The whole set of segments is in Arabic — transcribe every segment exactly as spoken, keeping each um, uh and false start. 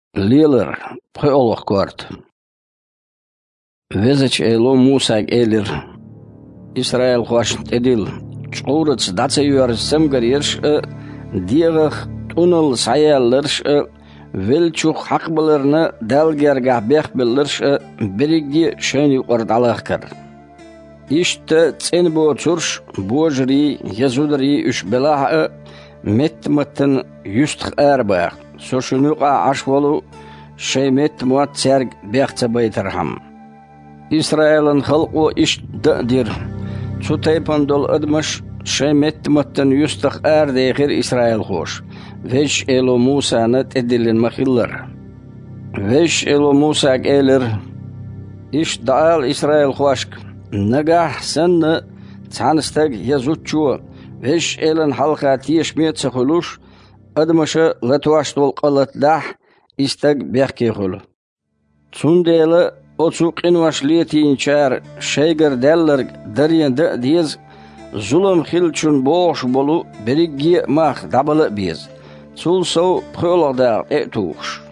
Лилер, пхеолох кварт. Везеч эло Мусаг элир. Израиль хуаш тедил. Чурц дацеюар семгарирш диерах туннел саяллерш велчух хакбалерна далгерга бехбелерш бериги шени ордалахкар. Иште ценбо чурш божри язудри үш белах меттматтен юстх эрбах. Сошунуqa ашволу шеймет муат церг бехца бейтархам. Израилен халқу иш дадир. Цутайпандол адмаш шеймет маттен юстах эрдейхир Израил хош. Веш эло Муса нат эдилин махиллар. Веш эло Муса гейлер. Иш даал Израил хошк. Нагах сенна цанстаг язучу. Веш элен халқа тиешмет сахулуш. أدمشة لتواش والقلت لح استق بيحكي خلو تنديلا أتوق إنواش ليتين شار شيغر دلر دريان دا ديز ظلم خلچون بوش بولو بريجي ماخ دبل بيز تول سو بخلق دار اتوش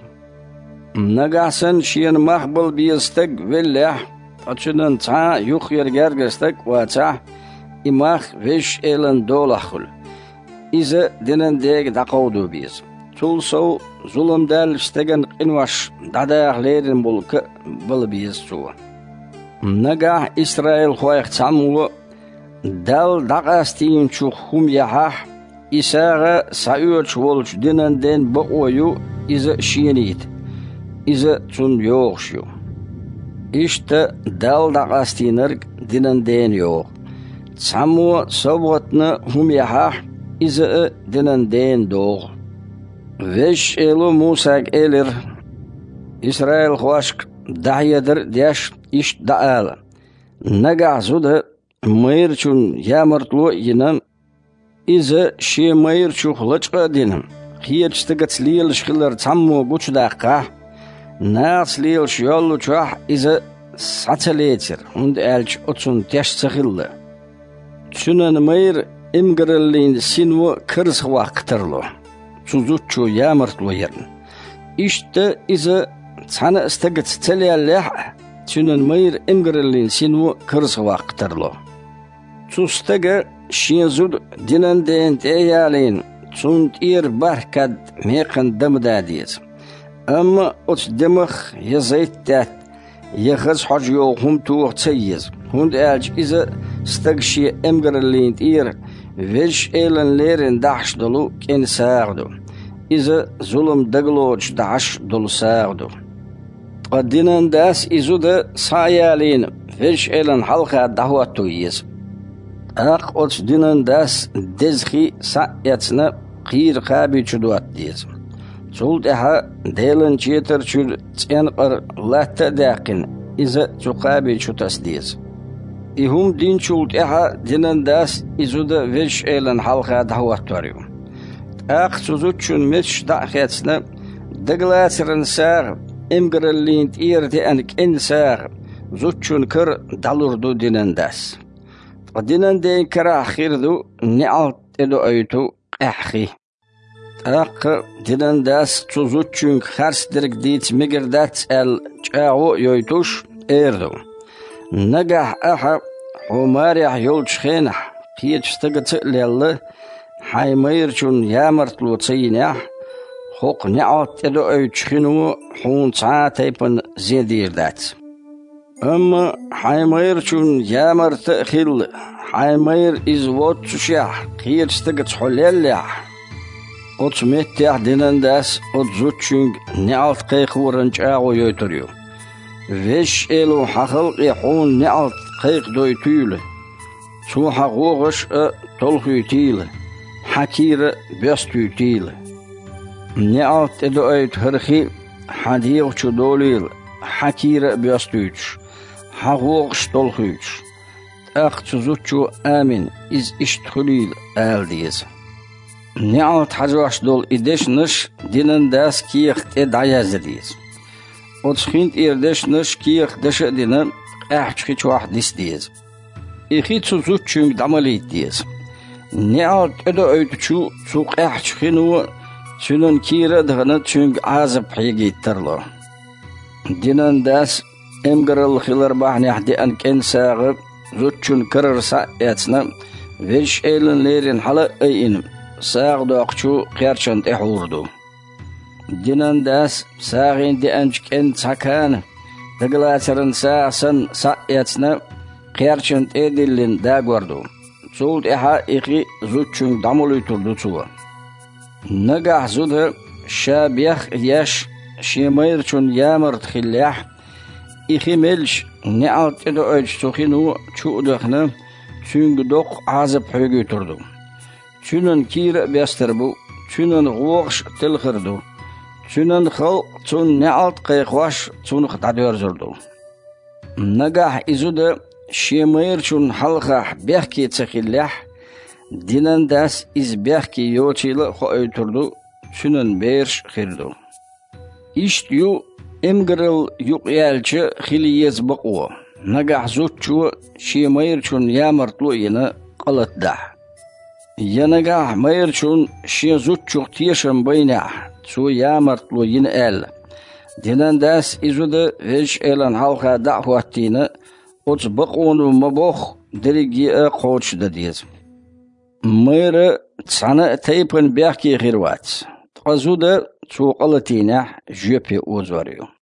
نگاسن شين ماخ بل بيستق واللح أتشنن تا يخير جرگستق واتا إماخ ويش إلن دولا خل إذا دينن ديك دقودو بيز تول سو ظلم دال اشتغن قنواش داداق ليرن بولك بل بيز سو نگاه إسرائيل خوايق تعمو دال دقاستين چو خم يحاح إساغا سايوش والش دينن دين بقويو إذا شينيت إذا تون يوغشيو إشتا دال دقاستينرق دينن دين يوغ تعمو صبغتنا هم يحاح إذا دينن دين دوغ ويش إلو موساق إلير إسرائيل خواشك دعيدر دياش إش دعال نقع زوده ميرچون يامرتلو ينم إذا شي ميرچو خلچق دينم خيرچ تغت ليل شخلر تامو قوچ داقا ناس ليل شيالو چوح إذا ساتليتر هند ألچ أتسون تيش تخل چونن مير إمغرلين سينو كرس واقترلو تزوچو يامرتلو يرن إشتا إذا تانا استغت تليا لح تشونن مير إمغرلين سينو كرس واقترلو تستغ شينزود دينن دين تيالين تون تير بركد ميقن دمداديز أما أتش دمخ يزيت تات يخز حجيو هم توغ تسيز هند ألج إذا استغشي إمغرلين تير ويش إيلن ليرن دعش دلو كين ساعدو إذا ظلم دقلوش دعش دل ساعدو قدينن داس إذو دا سايالين ويش إيلن حلقة دعواتو يز أق أتش دينن داس دزخي سايتنا قير قابي چدوات ديز تولد إحا ديلن چيتر چود تينقر لاتا داقن إذا تقابي چوتاس ديز إهم دين شولت إحا دينن داس إزودا ويش إيلن حلقة دعوات واريو أق تزوچون مش دعخيتنا دقلاترن ساغ إمغرلين تير دي أنك إن ساغ زوچون كر دالوردو دينن داس دينن دين كرا خيردو نعال إدو أيتو أحخي أق دينن داس تزوچون خارس درك ديت مقردات ال جاعو يويتوش إيردو نجح أحد حماريح يولش خينح قيتش تقتق لله حيميرشون يامرتلو تسينح خوق نعوت إدو أيتشخنو حون ساعتيبن زيدير دات أما حيميرشون يامرت خيل حيمير إزوات تشيح قيتش تقت حليلح أتمتح دينن داس أتزوتشنج نعوت قيخورن جاغو يوتريو ويش إلو حخلق يحون نعط قيق دويتيل سو حقوغش تلخيتيل حكير بيستيتيل نعط إدوئيت هرخي حديغ چدوليل حكير بيستيتش حقوغش تلخيتش أخ تزوچو آمين إز اشتخليل آل ديز نعط حجواش دول إدش نش دينن داس كيخ تدعياز ديز وتخينت إردش نش كيخ دش دينا أحشخي واحد ديس ديز إخي تزوچونك دعمليت ديز نعاد إدو أيتشو سوق أحشخينو Çünün kire dağını çünkü azıp higittirlo. Dinan das emgiril khilar bahni ahdi anken sağı zutçun kırırsa etsna veriş elinlerin hala eyin sağı doqçu qiyarçant ehurdu. Dinan das sağın di anken sakan daglaçarın sağsan sa etsna qiyarçant edillin da gordu. Sold eha iki zutçun damulu turdu çuva. Nagah zuda şabiyah yaş şimayırçun yamırt khillah İximelş ne alt edo ölç soxinu çuğdağını çünkü dok azıp högü turdu. Çünün kire bestir bu, çünün guğş tilxirdu. Çünün xal çün ne alt qayqvaş çün xtadıyor zurdu. Nagah izuda şimayırçun halqa behki tsxillah dinan das iz behki yoçili xoy turdu. Çünün berş xirdu. İşt yu emgiril yuqyalçı xiliyez baqwa. Nagah zutçu şimayırçun yamırtlu yine qalatda. Yanagah mayırçun şi zutçu tiyşan baynah. Su yamırtlu yine el. Dinan das izuda veş elan halqa da'vatini oç baqwanu mabox dirigiye qoçda diyiz. Mayırı sana taypın behki xirvat. Qazuda su qalatina jöpe ozvarıyor.